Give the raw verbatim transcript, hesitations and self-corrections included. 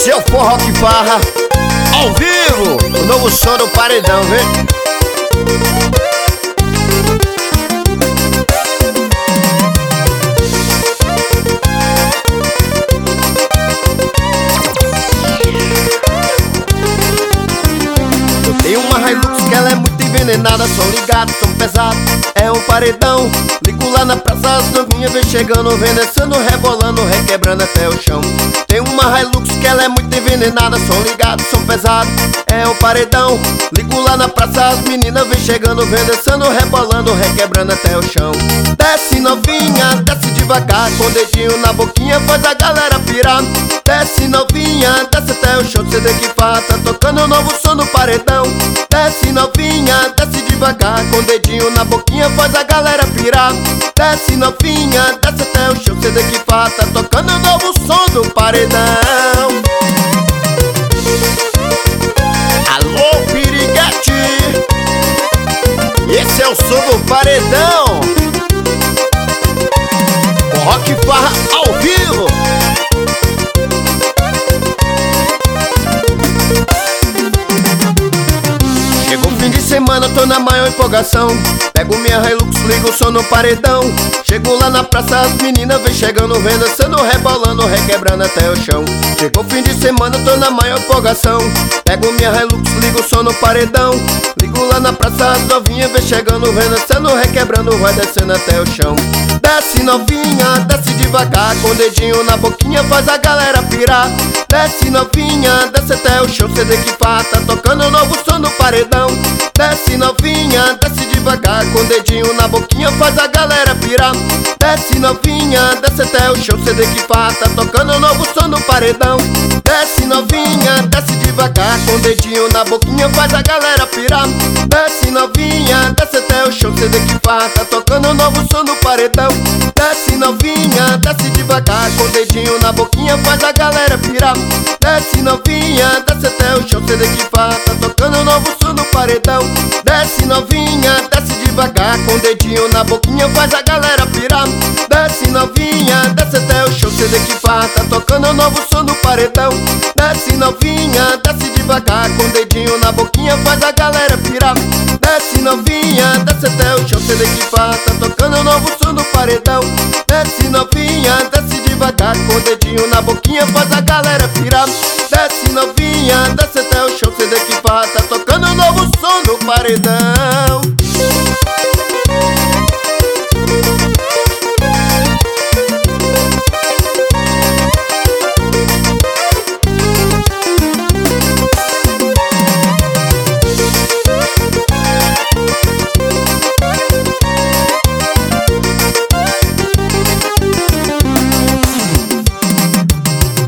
Esse é o Forró que Farra, ao vivo, o novo som do paredão, vem. Eu tenho uma Hilux que ela é muito envenenada, som ligado, som pesado, é um paredão. Ligo lá na praça, as novinhas vem chegando, vem descendo, rebolando, requebrando até o chão. Tem uma Hilux que ela é muito envenenada, som ligado, som pesado, é um paredão. Ligo lá na praça, as meninas vem chegando, vem descendo, rebolando, requebrando até o chão. Desce novinha, desce devagar, com o dedinho na boquinha faz a galera pirar. Desce novinha, desce até o chão, C D que fala, tá tocando o novo som do paredão. Desce novinha, desce devagar, com o dedinho na boquinha faz a galera pirar. Desce novinha, desce até o chão, C D que fala, tá tocando o novo som do paredão. Alô, piriguete, esse é o som do paredão. O Rock Farra ao vivo. Chegou o fim de semana, tô na maior empolgação. Pego minha Hilux, ligo o som no paredão. Chego lá na praça, as meninas vem chegando, vem dançando, rebolando, requebrando até o chão. Chegou o fim de semana, tô na maior empolgação. Pego minha Hilux, ligo o som no paredão. Ligo lá na praça, as novinhas vem chegando, vem dançando, requebrando, vai descendo até o chão. Desce novinha, desce devagar, com o dedinho na boquinha faz a galera pirar. Desce novinha, desce até o chão, C D que fala, tá tocando o novo som do paredão. Desce novinha, desce devagar, com o dedinho na boquinha faz a galera pirar. Desce novinha, desce até o chão, C D que fala, tá tocando o novo som do paredão. Desce novinha, desce devagar, com o dedinho na boquinha faz a galera pirar. Desce novinha, desce até o chão, C D que fala, tá tocando o novo som do paredão. Desce novinha, desce devagar, com o dedinho na boquinha faz a galera pirar. Desce novinha, desce até o chão, C D que fala, tá tocando o novo som do paredão. Desce novinha, desce devagar, com o dedinho na boquinha faz a galera pirar. Desce novinha, desce até o chão, C D que fala, tá tocando o novo som do paredão. Desce novinha, desce devagar, com o dedinho na boquinha faz a galera pirar. Desce novinha, desce até o chão, C D que fala, tá tocando o novo som do paredão. Desce novinha, desce devagar, com o dedinho na boquinha faz a galera pirar. Desce novinha, desce até o chão, C D que fala, tá tocando o novo som do paredão.